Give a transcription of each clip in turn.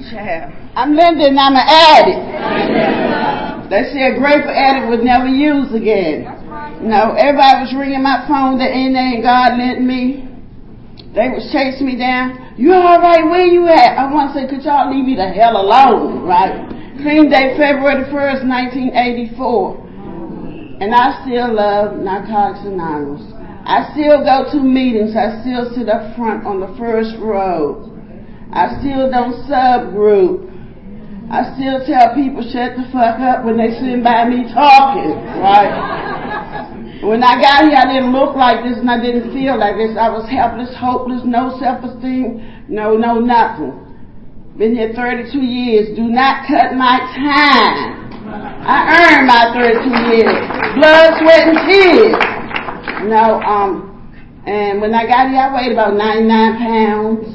Child. I'm Linda and I'm an addict. They say a grateful addict would never use again. You know, everybody was ringing my phone that anything God lent me. They was chasing me down. You all right? Where you at? I want to say, could y'all leave me the hell alone, right? Clean day, February the 1st, 1984. And I still love Narcotics Anonymous. I still go to meetings. I still sit up front on the first row. I still don't subgroup. I still tell people shut the fuck up when they sitting by me talking, right? When I got here, I didn't look like this and I didn't feel like this. I was helpless, hopeless, no self-esteem, no nothing. Been here 32 years. Do not cut my time. I earned my 32 years. Blood, sweat, and tears. You know, and when I got here, I weighed about 99 pounds.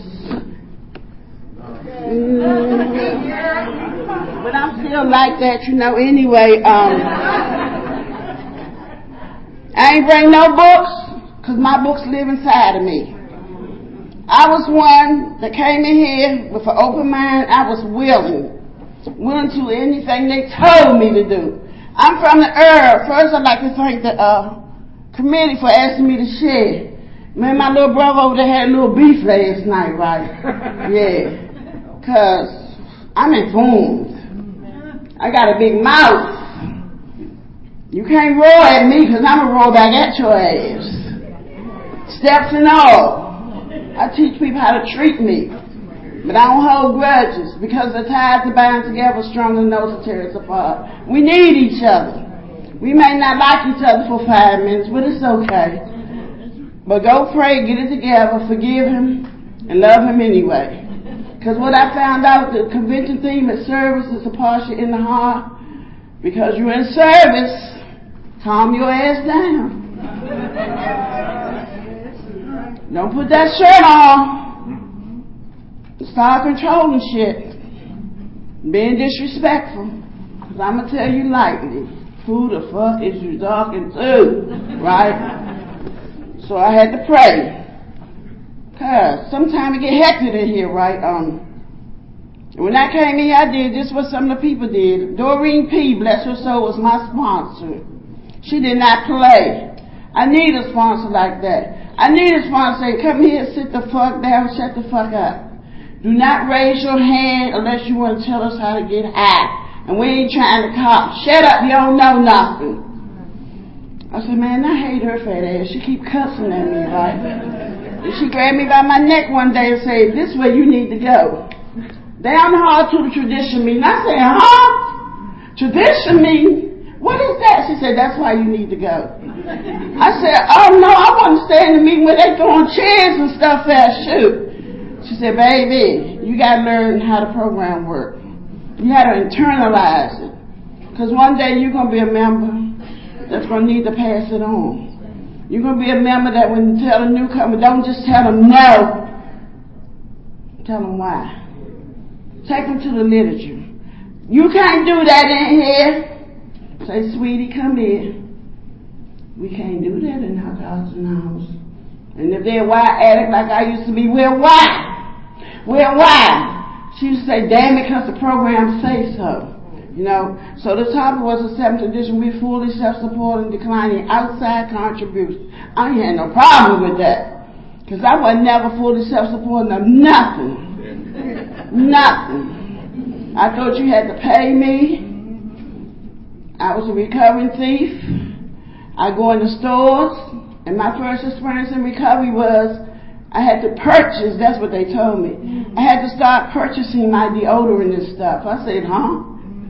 But I'm still like that, you know, anyway. I ain't bring no books, because my books live inside of me. I was one that came in here with an open mind. I was willing to do anything they told me to do. I'm from the herb. First, I'd like to thank the committee for asking me to share. Man, my little brother over there had a little beef last night, right? Yeah. Because I'm informed. I got a big mouth. You can't roar at me because I'm going to roar back at your ass. Steps and all. I teach people how to treat me. But I don't hold grudges because the ties that bind together stronger than those that tear us apart. We need each other. We may not like each other for 5 minutes, but it's okay. But go pray, get it together, forgive him, and love him anyway. Because what I found out, the convention theme at service is a posture in the heart. Because you're in service, calm your ass down. Don't put that shirt on. Start controlling shit. Being disrespectful. Because I'm going to tell you lightly, who the fuck is you talking to? Right? So I had to pray. Because sometimes it get hectic in here, right? When I came in here, I did just what some of the people did. Doreen P., bless her soul, was my sponsor. She did not play. I need a sponsor like that. I need a sponsor saying, come here, sit the fuck down, shut the fuck up. Do not raise your hand unless you want to tell us how to get high. And we ain't trying to cop. Shut up, you don't know nothing. I said, man, I hate her fat ass. She keep cussing at me, right? And she grabbed me by my neck one day and said, this way you need to go. Down the hall to the tradition meeting. I said, huh? Tradition meeting? What is that? She said, that's why you need to go. I said, oh no, I want to stay in the meeting where they throwing chairs and stuff at. Shoot. She said, baby, you got to learn how the program works. You got to internalize it. Because one day you're going to be a member that's going to need to pass it on. You're going to be a member that when you tell a newcomer, don't just tell them no. Tell them why. Take them to the literature. You can't do that in here. Say, sweetie, come here. We can't do that in Narcotics Anonymous. And if they're a white addict like I used to be, we're white. We're white. She used to say, damn it, because the program say so. You know, so the topic was the 7th edition. We fully self-supporting, declining outside contributions. I ain't had no problem with that. Because I was never fully self-supporting of nothing. Nothing. I thought you had to pay me. I was a recovering thief. I go in the stores. And my first experience in recovery was I had to purchase, that's what they told me. I had to start purchasing my deodorant and stuff. I said, huh?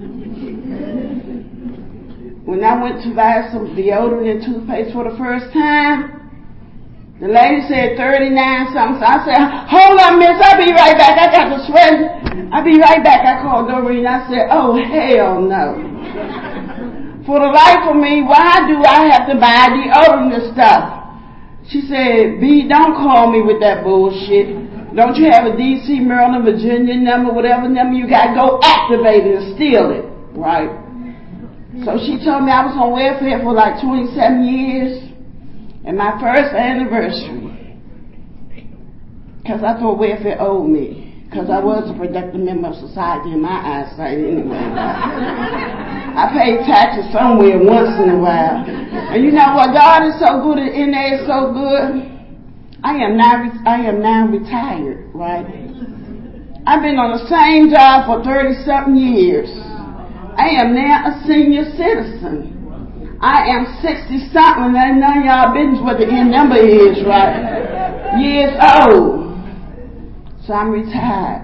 When I went to buy some deodorant and toothpaste for the first time, the lady said 39 something. So I said, hold on, miss, I'll be right back. I got to sweat. I'll be right back. I called Doreen. I said, oh, hell no. For the life of me, why do I have to buy deodorant and stuff? She said, B, don't call me with that bullshit. Don't you have a D.C., Maryland, Virginia number, whatever number you got, go activate it and steal it, right? So she told me I was on welfare for like 27 years, and my first anniversary, because I thought welfare owed me. because I was a productive member of society in my eyesight anyway. I paid taxes somewhere once in a while. And you know what? God is so good and NA is so good. I am now retired, right? I've been on the same job for 30-something years. I am now a senior citizen. I am 60-something, and none of y'all business what the end number is, right? Years old. So I'm retired.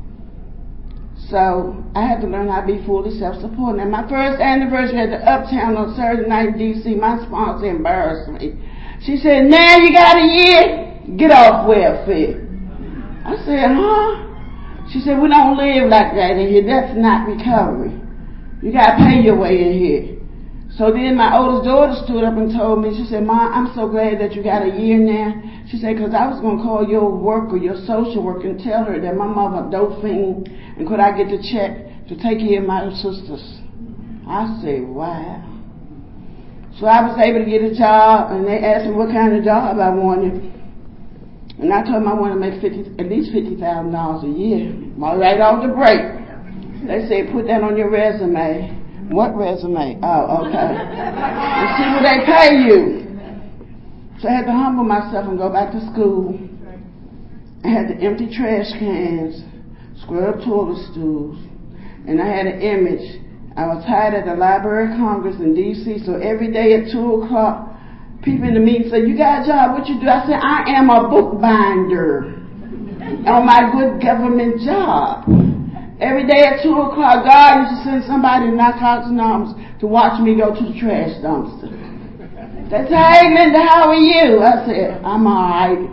So I had to learn how to be fully self-supporting. And my first anniversary at the Uptown on Saturday night in D.C., my sponsor embarrassed me. She said, now you got a year? Get off welfare. I said, huh? She said, we don't live like that in here. That's not recovery. You got to pay your way in here. So then my oldest daughter stood up and told me, she said, Mom, I'm so glad that you got a year now. She said, because I was going to call your worker, your social worker, and tell her that my mother a dope fiend, and could I get the check to take care of my sisters. I said, wow. So I was able to get a job, and they asked me what kind of job I wanted. And I told them I wanted to make at least $50,000 a year. Right off the break. They said, put that on your resume. What resume? Oh, okay. And see what they pay you. So I had to humble myself and go back to school. I had to empty trash cans, scrub toilet stools, and I had an image. I was hired at the Library of Congress in D.C., so every day at 2 o'clock, people in the meeting said, you got a job, what you do? I said, I am a bookbinder on my good government job. Every day at 2 o'clock, God used to send somebody in Narcotics Anonymous to watch me go to the trash dumpster. They said, hey, Linda, how are you? I said, I'm all right.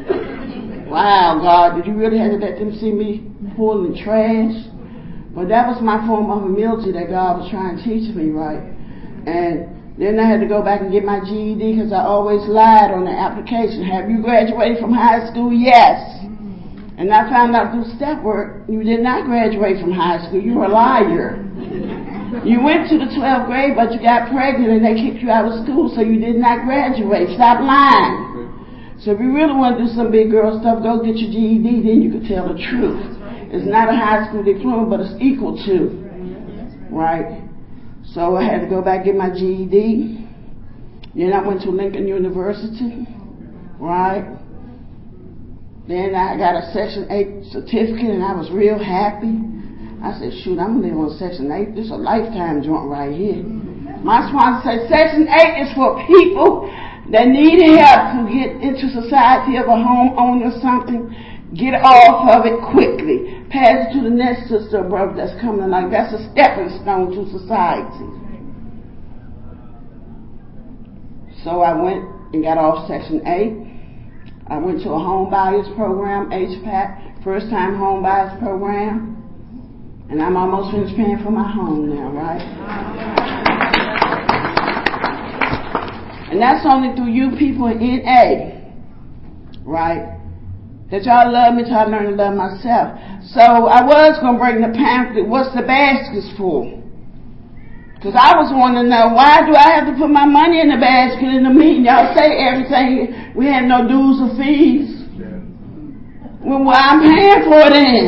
Wow, God, did you really have to let them see me pulling trash? But that was my form of humility that God was trying to teach me, right? And then I had to go back and get my GED because I always lied on the application. Have you graduated from high school? Yes. And I found out through step work, you did not graduate from high school. You were a liar. You went to the 12th grade, but you got pregnant and they kicked you out of school, so you did not graduate. Stop lying. So if you really want to do some big girl stuff, go get your GED, then you can tell the truth. It's not a high school diploma, but it's equal to. Right? So I had to go back and get my GED. Then I went to Lincoln University. Right? Then I got a Section 8 certificate, and I was real happy. I said, shoot, I'm going to live on Section 8. This is a lifetime joint right here. My sponsor said, Section 8 is for people that need help to get into society of a homeowner or something. Get off of it quickly. Pass it to the next sister or brother that's coming along. That's a stepping stone to society. So I went and got off Section 8. I went to a home buyers program, HPAC, first time home buyers program, and I'm almost finished paying for my home now, right? And that's only through you people in NA, right? That y'all love me till I learn to love myself. So I was going to bring the pamphlet, what's the baskets for? Because I was wanting to know, why do I have to put my money in the basket in the meeting? Y'all say everything, we have no dues or fees. Well, I'm paying for it then.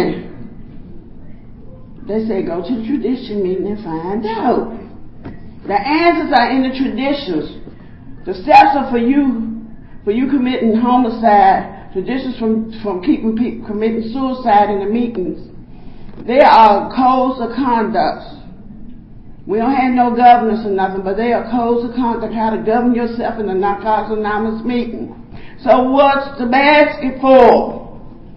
They say, go to the tradition meeting and find out. The answers are in the traditions. The steps are for you committing homicide, traditions from keeping people committing suicide in the meetings. There are codes of conduct. We don't have no governance or nothing, but there are codes of conduct how to govern yourself in the Narcotics Anonymous meeting. So what's the basket for?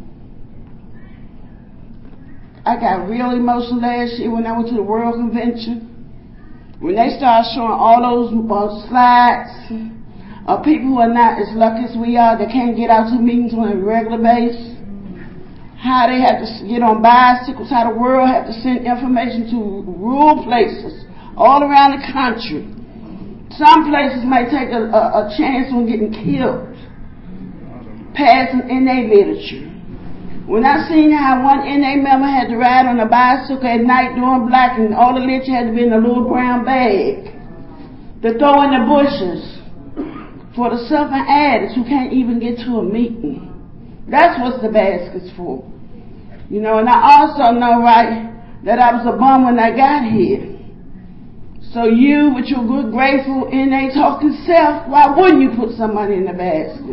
I got real emotional last year when I went to the World Convention. When they started showing all those slides of people who are not as lucky as we are, that can't get out to meetings on a regular basis. How they have to get on bicycles, how the world have to send information to rural places all around the country. Some places might take a chance on getting killed, passing NA literature. When I seen how one NA member had to ride on a bicycle at night during black and all the literature had to be in a little brown bag to throw in the bushes for the suffering addicts who can't even get to a meeting. That's what the basket's for. You know, and I also know, right, that I was a bum when I got here. So you, with your good, grateful, innate talking self, why wouldn't you put some money in the basket?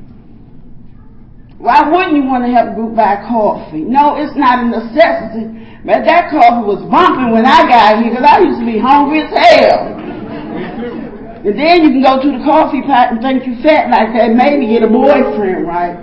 Why wouldn't you want to help a group buy coffee? No, it's not a necessity. But that coffee was bumping when I got here because I used to be hungry as hell. And then you can go to the coffee pot and think you fat like that, maybe get a boyfriend, right?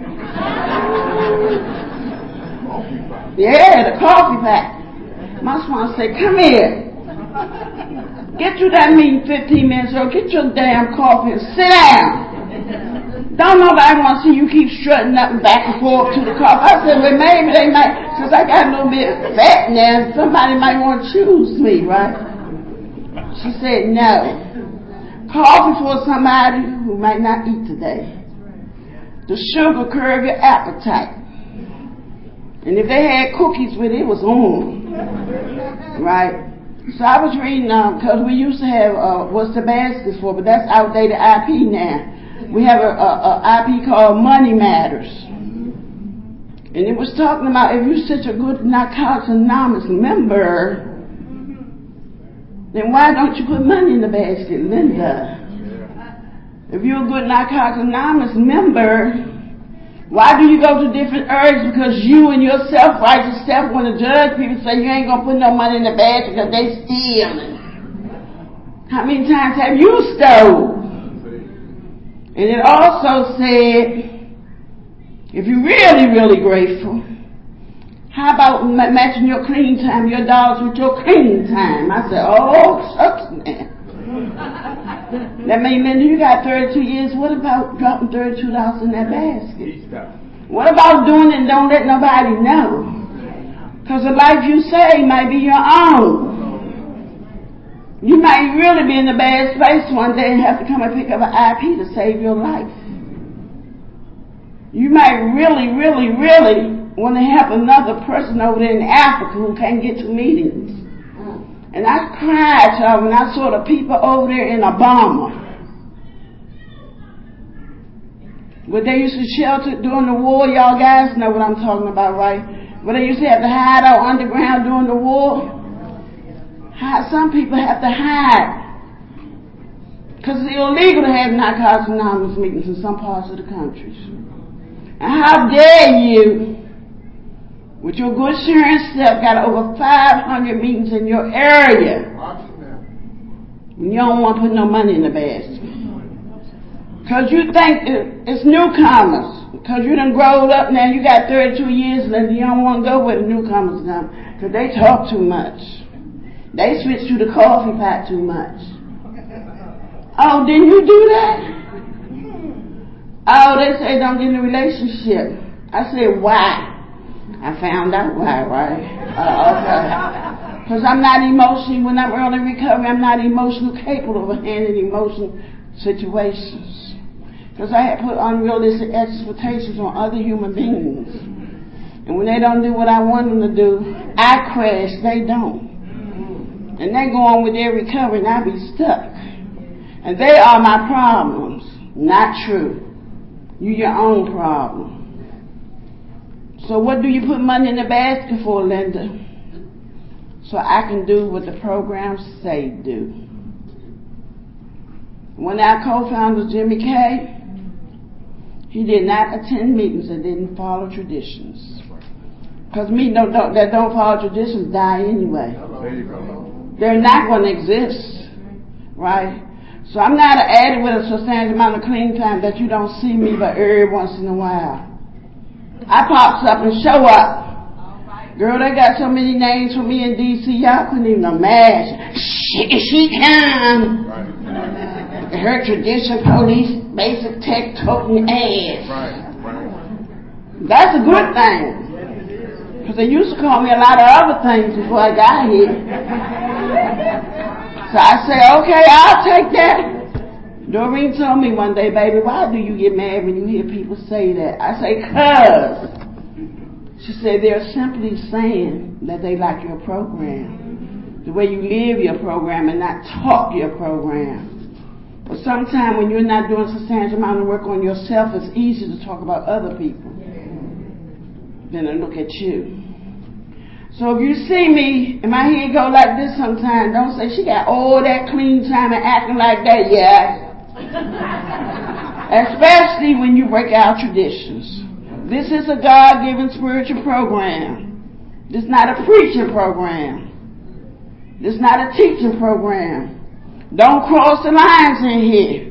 Yeah, the coffee pot. My son said, come here. Get through that meeting 15 minutes ago. Get your damn coffee and sit down. Don't nobody want to see you keep strutting up and back and forth to the coffee. I said, well, maybe they might, since I got a little bit of fat now, somebody might want to choose me, right? She said, no. Coffee for somebody who might not eat today. The sugar curb your appetite. And if they had cookies with it, it was on. Right? So I was reading, because we used to have, what's the baskets for, but that's outdated IP now. We have a IP called Money Matters. And it was talking about if you're such a good Narcotics Anonymous member, then why don't you put money in the basket, Linda? If you're a good Narcotics Anonymous member, why do you go to different areas? Because you and your self-righteous self want to judge people, say you ain't going to put no money in the basket because they stealing. How many times have you stole? And it also said, if you're really, really grateful, how about matching your clean time, your dollars with your clean time? I said, oh, shucks, man. That means, Linda, you got 32 years. What about dropping $32 in that basket? What about doing it and don't let nobody know? Because the life you save might be your own. You might really be in a bad place one day and have to come and pick up an IP to save your life. You might really, really, really want to help another person over there in Africa who can't get to meetings. And I cried, y'all, when I saw the people over there in Obama. Where they used to shelter during the war, y'all guys know what I'm talking about, right? Where they used to have to hide out underground during the war. Some people have to hide. Because it's illegal to have Narcotics Anonymous meetings in some parts of the country. And how dare you, with your good assurance self, got over 500 meetings in your area. And you don't want to put no money in the basket. Because you think it's newcomers. Because you done growed up now, you got 32 years and you don't want to go where the newcomers come. Because they talk too much. They switch to the coffee pot too much. Oh, didn't you do that? Oh, they say don't get in a relationship. I said, why? I found out why, right? Okay. Because I'm not emotionally, when I'm early recovery, I'm not emotionally capable of handling emotional situations. Because I had put unrealistic expectations on other human beings. And when they don't do what I want them to do, I crash, they don't. And they go on with their recovery and I be stuck. And they are my problems. Not true. You're your own problem. So what do you put money in the basket for, Linda? So I can do what the programs say do. When our co-founder Jimmy K, he did not attend meetings and didn't follow traditions. Because meetings that don't follow traditions die anyway. They're not going to exist, right? So I'm not an addict with a substantial amount of clean time that you don't see me but every once in a while. I pops up and show up. Girl, they got so many names for me in D.C. y'all couldn't even imagine. She come. Right. Her tradition police, basic tech toting ass. Right. That's a good thing. Because they used to call me a lot of other things before I got here. So I say, okay, I'll take that. Doreen told me one day, baby, why do you get mad when you hear people say that? I say, 'cause. She said, they're simply saying that they like your program. The way you live your program and not talk your program. But sometimes when you're not doing a substantial amount of work on yourself, it's easy to talk about other people than to look at you. So if you see me and my head go like this sometimes, don't say she got all that clean time and acting like that. Yeah. Especially when you break our traditions. This is a God-given spiritual program. This is not a preaching program. This is not a teaching program. Don't cross the lines in here.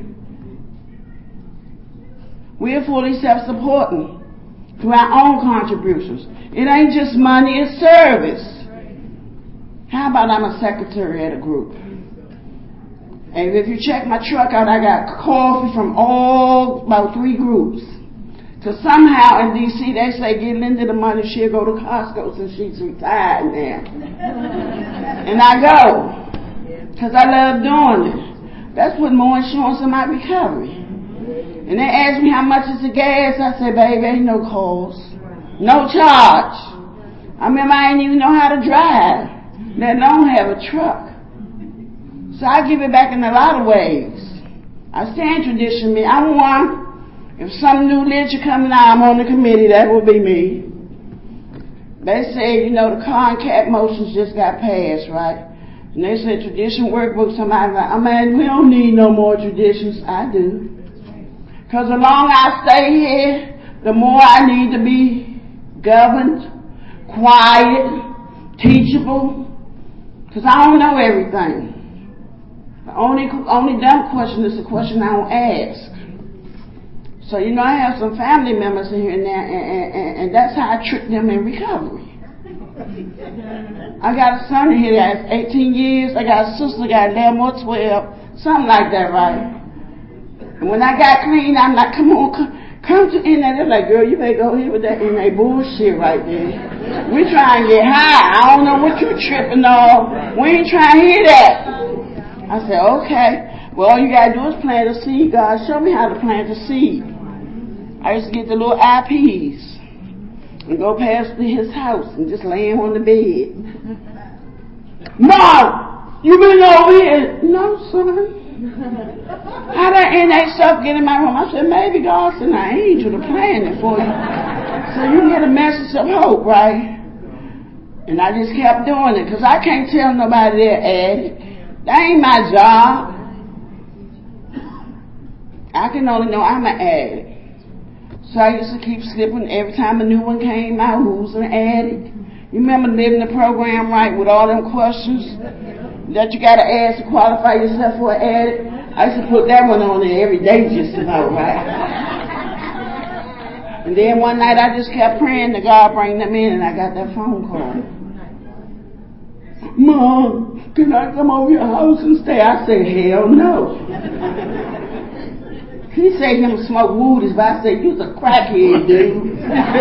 We're fully self-supporting through our own contributions. It ain't just money, it's service. How about I'm a secretary at a group? And if you check my truck out, I got coffee from about 3 groups. Because somehow in D.C. they say get Linda the money, she'll go to Costco since she's retired now. And I go. Because I love doing it. That's putting more insurance in my recovery. And they ask me how much is the gas. I say, baby, ain't no cost. No charge. I remember I didn't even know how to drive, let alone have a truck. So I give it back in a lot of ways. I stand tradition me. I'm one. If some new literature coming out, I'm on the committee, that will be me. They say, the car and cap motions just got passed, right? And they say tradition workbook, somebody's like, oh man, we don't need no more traditions. I do. Because the longer I stay here, the more I need to be governed, quiet, teachable. Because I don't know everything. The only dumb question is the question I don't ask. So, I have some family members in here now, and that's how I trick them in recovery. I got a son in here that's 18 years. I got a sister that got 11 or 12, something like that, right? And when I got clean, I'm like, come on, come to in there. They're like, girl, you better go here with that in that bullshit right there. We trying to get high. I don't know what you tripping off. We ain't trying to hear that. I said, okay. Well, all you got to do is plant a seed. God, show me how to plant a seed. I used to get the little IPs and go past his house and just lay him on the bed. Mom, you been over here? No, son. How that NA stuff get in my room? I said, maybe God sent an angel to plan it for you. So you get a message of hope, right? And I just kept doing it because I can't tell nobody they're addict. That ain't my job. I can only know I'm an addict. So I used to keep slipping every time a new one came out. Who's an addict? You remember living the program right with all them questions that you got to ask to qualify yourself for an addict? I used to put that one on there every day just about, right? And then one night I just kept praying to God bring them in, and I got that phone call. Mom, can I come over your house and stay? I said, hell no. He said him smoke woodies, but I said, you's a crackhead, dude.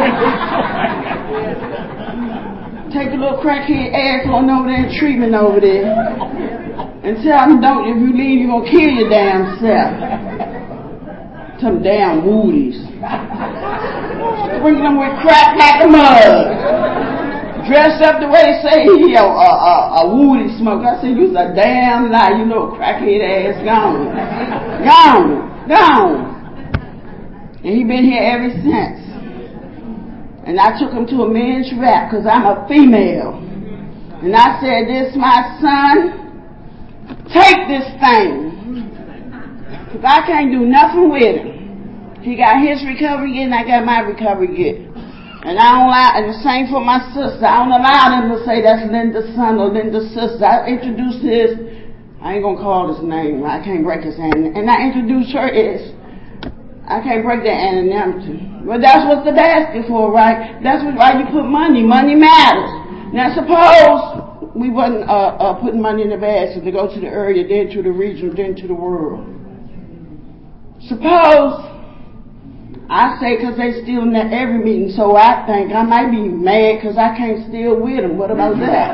Take a little crackhead ass on over there and treatment over there. And tell him, if you leave, you're going to kill your damn self. Some damn woodies. Bring them with crack like a mug. Dressed up the way they say he a woody smoker. I said, you's a damn lie. You know, crackhead ass gone. Gone. And he been here ever since. And I took him to a men's rap because I'm a female. And I said, this my son. Take this thing. Because I can't do nothing with him. He got his recovery get and I got my recovery get. And I don't allow, and the same for my sister. I don't allow them to say that's Linda's son or Linda's sister. I introduced his, I ain't gonna call his name. I can't break his name. And I introduced her as, I can't break that anonymity. But that's what the basket for, right? That's why you put money. Money matters. Now suppose we wasn't putting money in the basket to go to the area, then to the region, then to the world. Suppose I say because they stealing at every meeting, so I think I might be mad because I can't steal with them. What about that?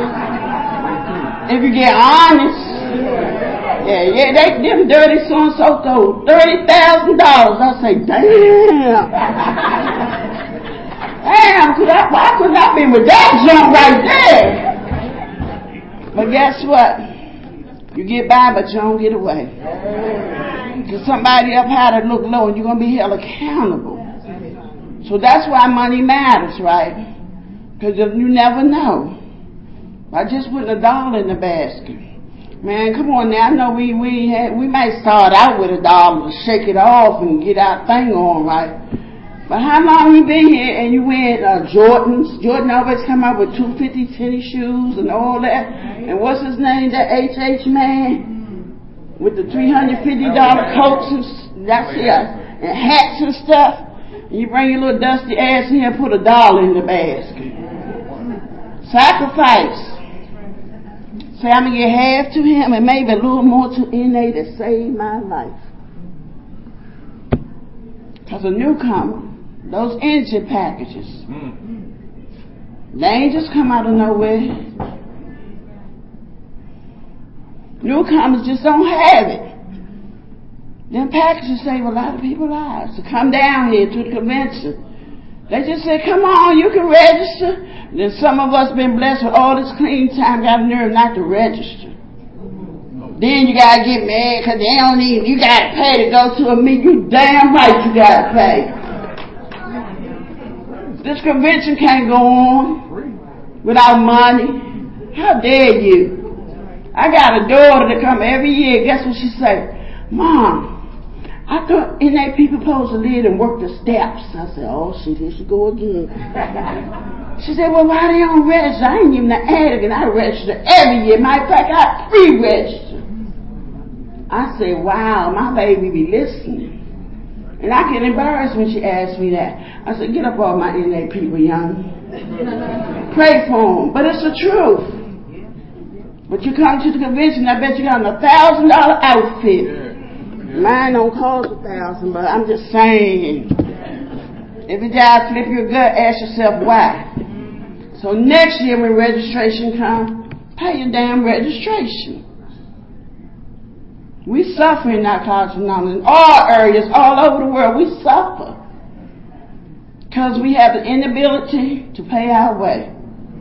If you get honest, them dirty so-and-so stole $30,000. I say, damn. Why couldn't I be with that junk right there? But guess what? You get by, but you don't get away. Because somebody up high that look low, and you're going to be held accountable. So that's why money matters, right? Because you never know. By just putting $1 in the basket. Man, come on now. I know we might start out with $1 to shake it off and get our thing on right. But how long you been here and you wearing Jordans? Jordan always come out with $250 tennis shoes and all that. And what's his name? That HH man with the $350 coats and that's it, and hats and stuff. And you bring your little dusty ass in here and put $1 in the basket. Sacrifice. Say I'm gonna get half to him and maybe a little more to NA to save my life. Cause a newcomer. Those engine packages. They ain't just come out of nowhere. Newcomers just don't have it. Them packages save a lot of people's lives. To come down here to the convention. They just say, come on, you can register. Then some of us been blessed with all this clean time, got a nerve not to register. Then you gotta get mad because they don't even, you gotta pay to go to a meeting. You damn right you gotta pay. This convention can't go on without money. How dare you? I got a daughter that come every year. Guess what she say? Mom, I thought NA people supposed to live and work the steps. I said, oh shit, here she go again. She said, well, why they don't register? I ain't even an addict and I register every year. Matter of fact, I pre-register. I said, wow, my baby be listening. And I get embarrassed when she asks me that. I said, get up all my NA people, young. Pray for them. But it's the truth. But you come to the convention, I bet you got a $1,000 outfit. Mine don't cost $1,000, but I'm just saying. If it does flip your gut, ask yourself why. So next year when registration comes, pay your damn registration. We suffer in Narcotics Anonymous. In all areas, all over the world, we suffer. Because we have the inability to pay our way.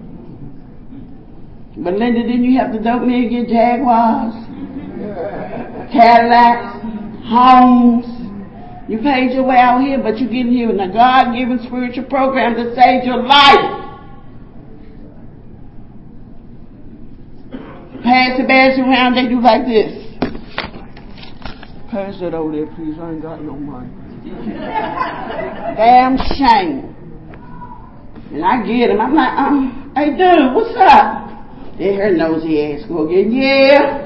But Linda, didn't you have the dope men get Jaguars, Cadillacs, homes? You paid your way out here, but you get here in a God-given spiritual program that saved your life. Pass the badge around, they do like this. Pass that over there, please. I ain't got no money. Damn shame. And I get him. I'm like, hey dude, what's up? Then her nosy ass go again, yeah.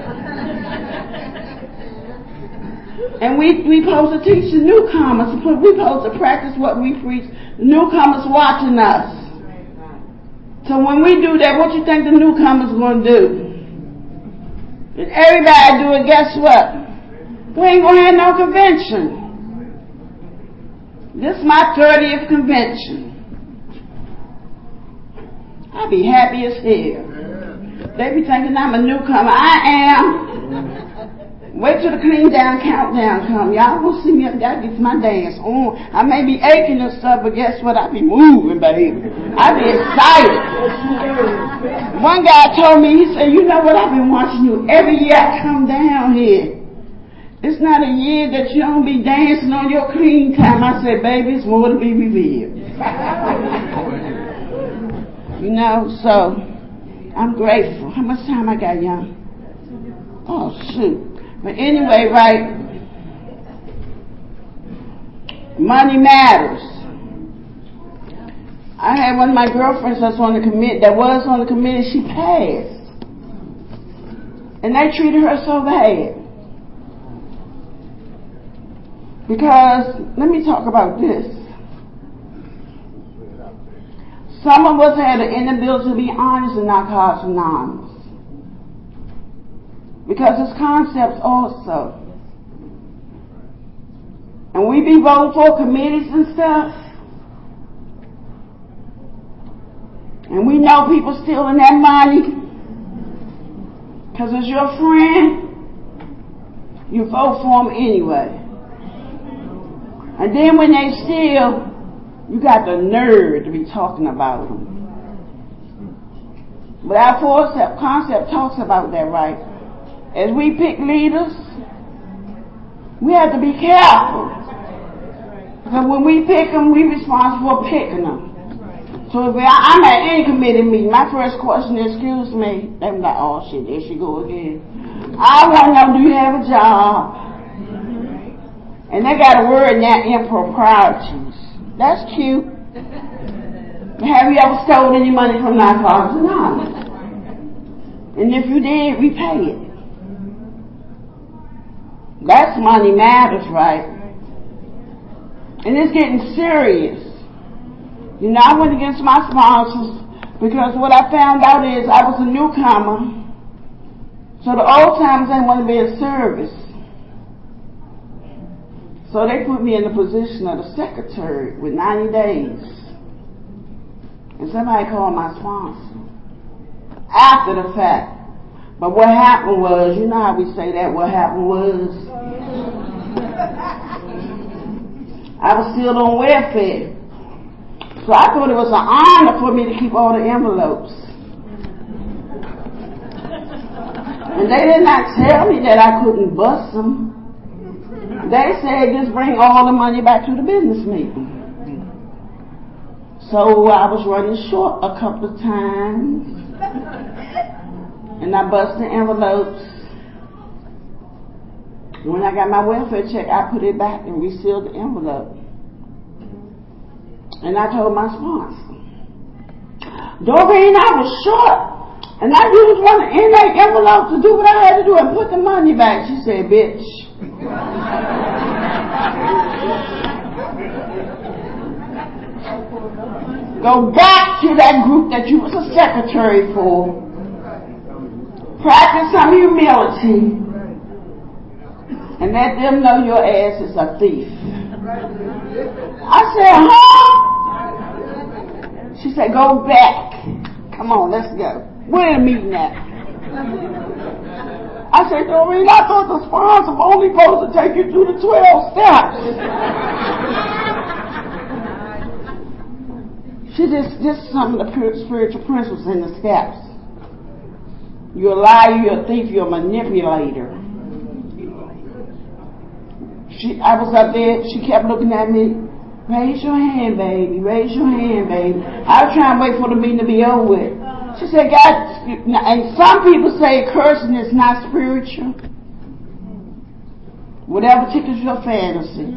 And we supposed to teach the newcomers. We supposed to practice what we preach. The newcomers watching us. So when we do that, what you think the newcomers going to do? If everybody do it, guess what? We ain't going to have no convention. This is my 30th convention. I'll be happy as hell. They be thinking I'm a newcomer. I am. Wait till the clean down countdown come. Y'all gonna see me up there. I get my dance on. I may be aching and stuff, but guess what? I be moving, baby. I be excited. One guy told me, he said, you know what? I've been watching you every year I come down here. It's not a year that you don't be dancing on your clean time. I said, baby, it's more to be revealed. You know, so I'm grateful. How much time I got, young? Oh, shoot. But anyway, right, money matters. I had one of my girlfriends that was on the committee, she passed. And they treated her so bad. Because, let me talk about this. Some of us had the inability to be honest in Narcotics Anonymous. Because it's concepts also. And we be voting for committees and stuff. And we know people stealing that money. Because it's your friend. You vote for them anyway. And then when they steal, you got the nerve to be talking about them. But our four-step concept talks about that, right? As we pick leaders, we have to be careful. Because when we pick them, we're responsible for picking them. So if I'm at any committee meeting, my first question is, excuse me. They be like, oh shit, there she go again. I want to know, do you have a job? And they got a word in that, improprieties. That's cute. Have you ever stolen any money from Narcotics Anonymous? And if you did, repay it. That's money matters, right? And it's getting serious. You know, I went against my sponsors because what I found out is I was a newcomer. So the old timers didn't want to be in service. So they put me in the position of the secretary with 90 days. And somebody called my sponsor after the fact. But what happened was, you know how we say that, what happened was, I was still on welfare. So I thought it was an honor for me to keep all the envelopes. And they did not tell me that I couldn't bust them. They said just bring all the money back to the business meeting. So I was running short a couple of times. And I bust the envelopes. When I got my welfare check, I put it back and resealed the envelope. And I told my sponsor, Doreen, I was short. And I used one in that envelope to do what I had to do and put the money back. She said, bitch. Go back to that group that you was a secretary for. Practice some humility. And let them know your ass is a thief. I said, huh? She said, go back. Come on, let's go. Where the meeting at? I said, Doreen, I thought the sponsor was only supposed to take you through the 12 steps. She just some of the spiritual principles in the steps. You're a liar, you're a thief, you're a manipulator. I was up there, she kept looking at me. Raise your hand, baby. Raise your hand, baby. I was trying to wait for the meeting to be over with. She said, God, and some people say cursing is not spiritual. Whatever tickles your fantasy.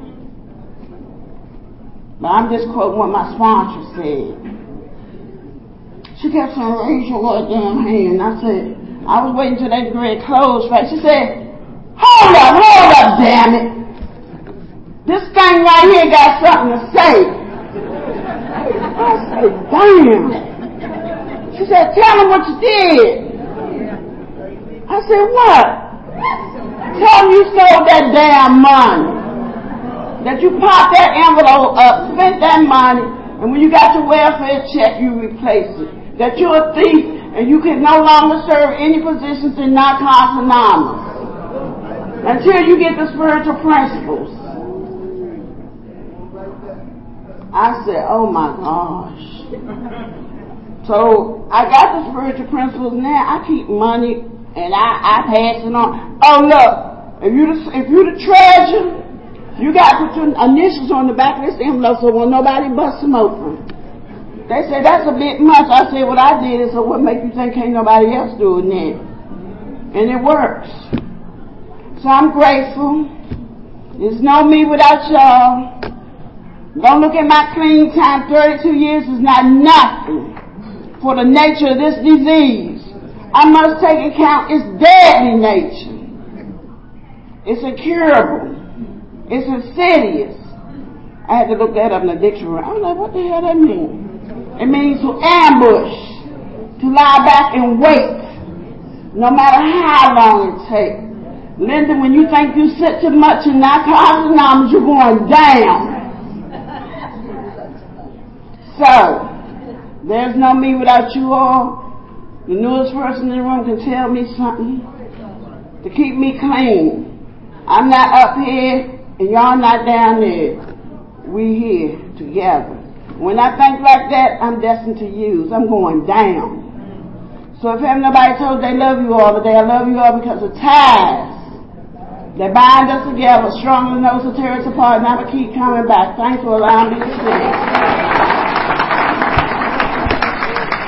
But I'm just quoting what my sponsor said. She kept saying, raise your goddamn hand. I said, I was waiting till they get closed, right? She said, hold up, damn it. This thing right here got something to say. I said, damn. She said, tell them what you did. I said, what? Tell them you stole that damn money. That you popped that envelope up, spent that money, and when you got your welfare check, you replaced it. That you're a thief, and you can no longer serve any positions in Narcotics Anonymous until you get the spiritual principles. I said, oh my gosh. So I got the spiritual principles now. I keep money and I pass it on. Oh look, if you the treasure, you got to put your initials on the back of this envelope so when nobody busts them open. They said that's a bit much. I said what I did is, so what make you think ain't nobody else doing that? And it works. So I'm grateful. There's no me without y'all. Don't look at my clean time. 32 years is not nothing for the nature of this disease. I must take account its deadly nature. It's incurable. It's insidious. I had to look that up in the dictionary. I was like, what the hell that mean? It means to ambush, to lie back and wait, no matter how long it takes. Linda, when you think you sit too much in Narcotics Anonymous, you're going down. So, there's no me without you all. The newest person in the room can tell me something to keep me clean. I'm not up here and y'all not down there. We here together. When I think like that, I'm destined to use. I'm going down. So if haven't nobody told they love you all today, I love you all because of ties that bind us together stronger than those that tear us apart, and I will keep coming back. Thanks for allowing me to speak.